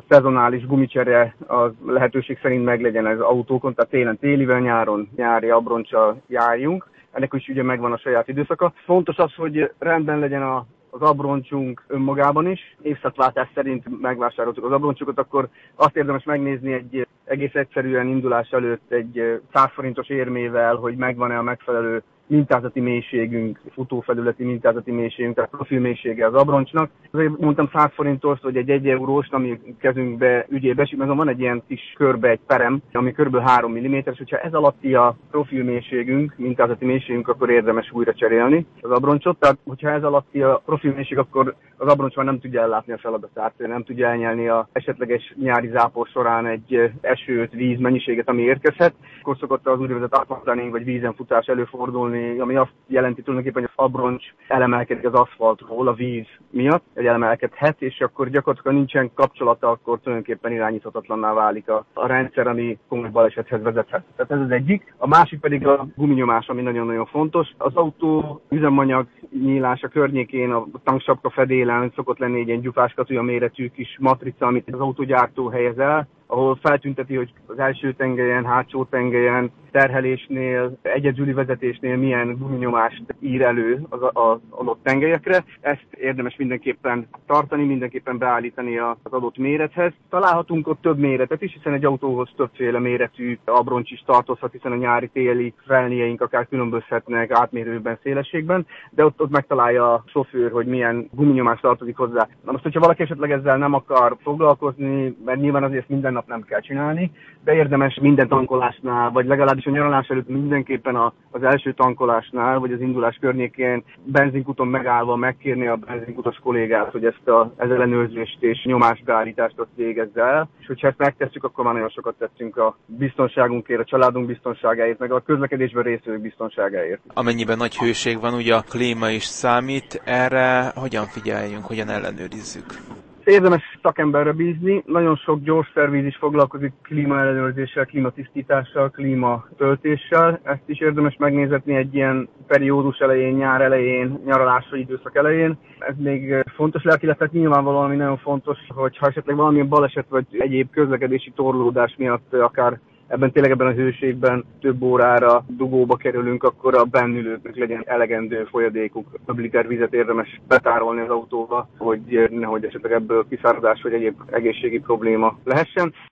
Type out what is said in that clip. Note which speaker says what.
Speaker 1: szezonális gumicsere az lehetőség szerint meglegyen az autókon, tehát télen télivel, nyáron nyári abroncsal járjunk. Ennek is ugye megvan a saját időszaka. Fontos az, hogy rendben legyen az abroncsunk önmagában is. Évszakváltás szerint megvásároltuk az abroncsokat, akkor azt érdemes megnézni egy egész egyszerűen indulás előtt egy 100 forintos érmével, hogy megvan-e a megfelelő mintázati mélységünk, futófelületi mintázati mélységünk, tehát profilmélysége az abroncsnak. Azért mondtam 100 forintos, vagy egy 1 eurós, ami kezünkbe ügyébe esik, meg van egy ilyen kis körbe egy perem, ami kb. 3 mm-es, hogyha ez alatti a profilmélységünk, mintázati mélységünk, akkor érdemes újra cserélni az abroncsot. Tehát, hogyha ez alatti a profilmélység, akkor az abroncs már nem tudja ellátni a feladatát, nem tudja elnyelni a esetleges nyári zápor során egy esőt, víz mennyiséget, ami érkezhet. Akkor szokott az úgynevezett aquaplaning vagy vízenfutás előfordulni, ami azt jelenti tulajdonképpen, hogy az abroncs elemelkedik az aszfaltról a víz miatt, egy elemelkedhet, és akkor gyakorlatilag nincsen kapcsolata, akkor tulajdonképpen irányíthatatlanná válik a rendszer, ami komoly balesethez vezethet. Tehát ez az egyik. A másik pedig a guminyomás, ami nagyon-nagyon fontos. Az autó üzemanyag nyílása környékén a tanksapka fedélen szokott lenni egy ilyen gyufáskatúja méretű kis matrica, amit az autógyártó helyez el, ahol feltünteti, hogy az első tengelyen, hátsó tengelyen, terhelésnél, egyedüli vezetésnél milyen guminyomást ír elő az adott tengelyekre. Ezt érdemes mindenképpen tartani, mindenképpen beállítani az adott mérethez. Találhatunk ott több méretet is, hiszen egy autóhoz többféle méretű abroncs is tartozhat, hiszen a nyári-téli felnieink akár különbözhetnek átmérőben, szélességben, de ott megtalálja a sofőr, hogy milyen guminyomás tartozik hozzá. Na most, hogyha valaki esetleg ezzel nem akar foglalkozni, mert nyilván azért minden nap nem kell csinálni, de érdemes minden tankolásnál, vagy legalábbis a nyaralás előtt mindenképpen az első tankolásnál, vagy az indulás környékén benzinkuton megállva megkérni a benzinkutos kollégát, hogy ezt az ellenőrzést és nyomásbeállítást azt végezze el. És hogyha ezt megtesszük, akkor már nagyon sokat tettünk a biztonságunkért, a családunk biztonságáért, meg a közlekedésben résztvevők biztonságáért.
Speaker 2: Amennyiben nagy hőség van, ugye a klíma is számít, erre hogyan figyeljünk, hogyan ellenőrizzük?
Speaker 1: Érdemes szakemberre bízni, nagyon sok gyors szerviz is foglalkozik klímaellenőrzéssel, klímatisztítással, klímatöltéssel. Ezt is érdemes megnézetni egy ilyen periódus elején, nyár elején, nyaralási időszak elején. Ez még fontos lehet, illetve nyilvánvalóan ami nagyon fontos, hogy ha esetleg valamilyen baleset vagy egyéb közlekedési torlódás miatt akár ebben a hőségben több órára dugóba kerülünk, akkor a bennülőknek legyen elegendő folyadékuk. Több liter vizet érdemes betárolni az autóba, hogy nehogy esetleg ebből kiszáradás vagy egyéb egészségi probléma lehessen.